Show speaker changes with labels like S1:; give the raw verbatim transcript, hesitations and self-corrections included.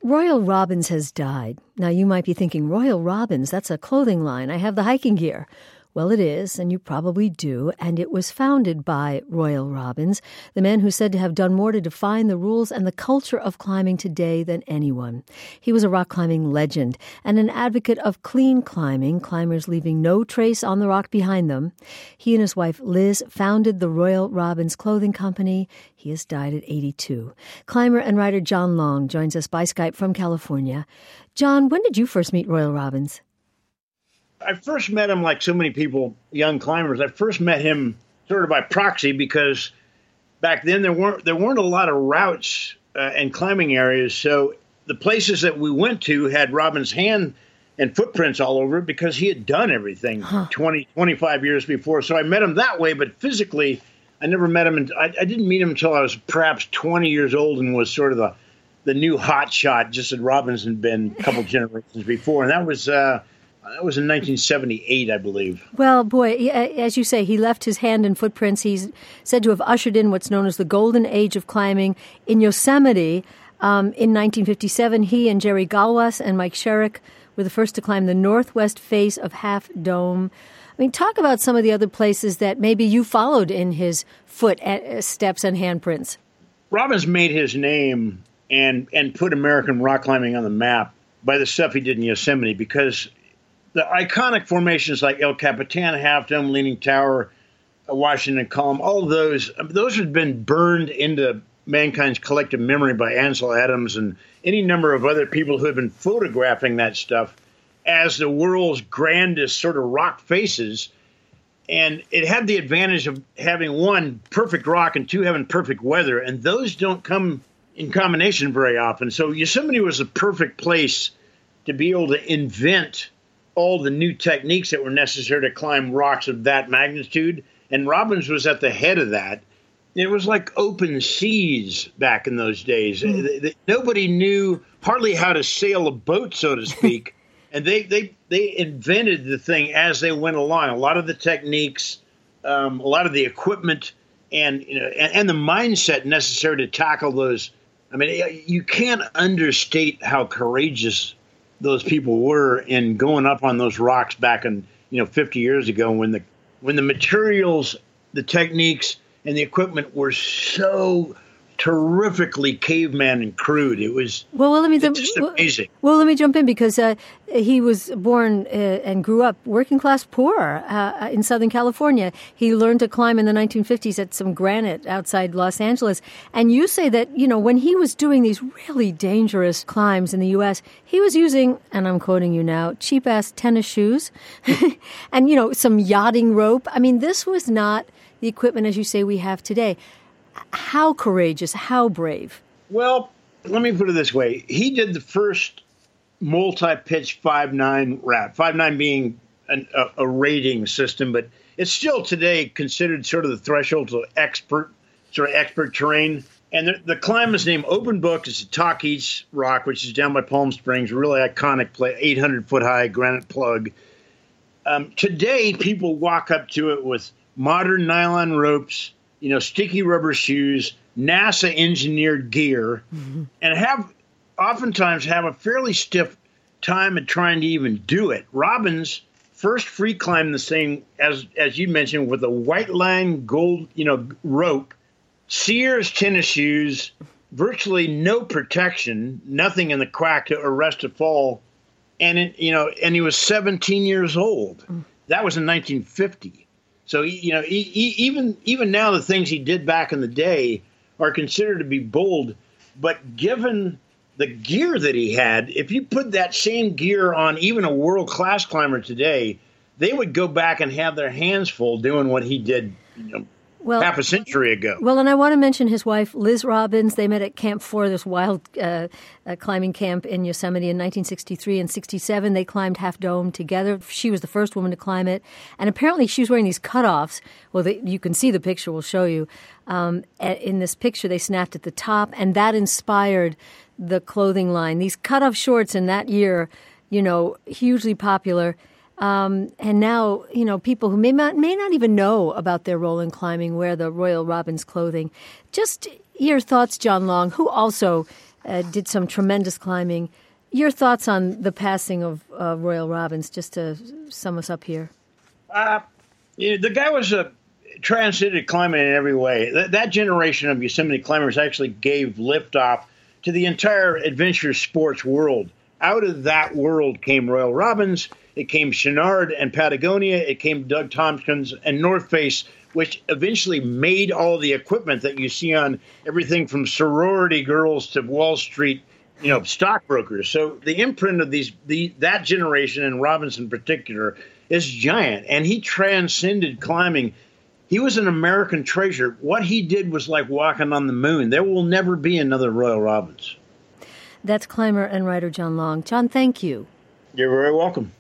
S1: Royal Robbins has died. Now, you might be thinking, Royal Robbins, that's a clothing line. I have the hiking gear. Well, it is, and you probably do, and it was founded by Royal Robbins, the man who's said to have done more to define the rules and the culture of climbing today than anyone. He was a rock climbing legend and an advocate of clean climbing, climbers leaving no trace on the rock behind them. He and his wife, Liz, founded the Royal Robbins Clothing Company. He has died at eighty-two. Climber and writer John Long joins us by Skype from California. John, when did you first meet Royal Robbins?
S2: I first met him, like so many people, young climbers. I first met him sort of by proxy because back then there weren't there weren't a lot of routes uh, and climbing areas. So the places that we went to had Robbins' hand and footprints all over it because he had done everything huh. twenty, twenty-five years before. So I met him that way, but physically I never met him. And I, I didn't meet him until I was perhaps twenty years old and was sort of the, the new hot shot, just as Robbins had been a couple generations before. And that was... Uh, That was in nineteen seventy-eight, I believe.
S1: Well, boy, as you say, he left his hand and footprints. He's said to have ushered in what's known as the golden age of climbing. In Yosemite, um, in nineteen fifty-seven, he and Jerry Galwas and Mike Sherrick were the first to climb the northwest face of Half Dome. I mean, talk about some of the other places that maybe you followed in his foot steps and handprints.
S2: Robbins made his name and, and put American rock climbing on the map by the stuff he did in Yosemite because the iconic formations like El Capitan, Half Dome, Leaning Tower, Washington Column, all of those, those had been burned into mankind's collective memory by Ansel Adams and any number of other people who had been photographing that stuff as the world's grandest sort of rock faces. And it had the advantage of having, one, perfect rock, and two, having perfect weather. And those don't come in combination very often. So Yosemite was the perfect place to be able to invent all the new techniques that were necessary to climb rocks of that magnitude. And Robbins was at the head of that. It was like open seas back in those days. Mm. Nobody knew hardly how to sail a boat, so to speak. And they, they, they invented the thing as they went along. A lot of the techniques, um, a lot of the equipment, and, you know, and, and the mindset necessary to tackle those. I mean, you can't understate how courageous those people were in going up on those rocks back in, you know, fifty years ago when the when the materials, the techniques, and the equipment were so terrifically caveman and crude. It was
S1: well, well let me
S2: just amazing.
S1: Well, let me jump in because uh, he was born uh, and grew up working class poor uh, in Southern California. He learned to climb in the nineteen fifties at some granite outside Los Angeles. And you say that, you know, when he was doing these really dangerous climbs in the U S, he was using, and I'm quoting you now, cheap-ass tennis shoes and, you know, some yachting rope. I mean, this was not the equipment, as you say, we have today. How courageous, how brave?
S2: Well, let me put it this way. He did the first multi-pitch five nine wrap, five nine being an, a, a rating system, but it's still today considered sort of the threshold to expert, sort of expert terrain. And the, the climb is named Open Book. It's a Talkies Rock, which is down by Palm Springs, really iconic place, eight hundred foot high granite plug. Um, today, people walk up to it with modern nylon ropes, you know, sticky rubber shoes, NASA engineered gear, mm-hmm. and have oftentimes have a fairly stiff time at trying to even do it. Robbins first free climbed the thing, as as you mentioned, with a white line gold, you know, rope, Sears tennis shoes, virtually no protection, nothing in the crack to arrest a fall, and it, you know, and he was seventeen years old. Mm. That was in nineteen fifty. So, you know, he, he, even even now, the things he did back in the day are considered to be bold. But given the gear that he had, if you put that same gear on even a world-class climber today, they would go back and have their hands full doing what he did, you know, well, half a century ago.
S1: Well, and I want to mention his wife, Liz Robbins. They met at Camp four, this wild uh, uh, climbing camp in Yosemite in nineteen sixty-three and sixty-seven. They climbed Half Dome together. She was the first woman to climb it. And apparently she was wearing these cutoffs. Well, they, you can see the picture. We'll show you. Um, in this picture, they snapped at the top, and that inspired the clothing line. These cutoff shorts in that year, you know, hugely popular. Um, and now, you know, people who may not, may not even know about their role in climbing wear the Royal Robbins clothing. Just your thoughts, John Long, who also uh, did some tremendous climbing. Your thoughts on the passing of uh, Royal Robbins, just to sum us up here?
S2: Uh, you know, the guy was a transcended climbing in every way. That, that generation of Yosemite climbers actually gave liftoff to the entire adventure sports world. Out of that world came Royal Robbins, it came Chouinard and Patagonia, it came Doug Tompkins and North Face, which eventually made all the equipment that you see on everything from sorority girls to Wall Street, you know, stockbrokers. So the imprint of these, the that generation, and Robbins in particular, is giant. And he transcended climbing. He was an American treasure. What he did was like walking on the moon. There will never be another Royal Robbins.
S1: That's climber and writer John Long. John, thank you.
S2: You're very welcome.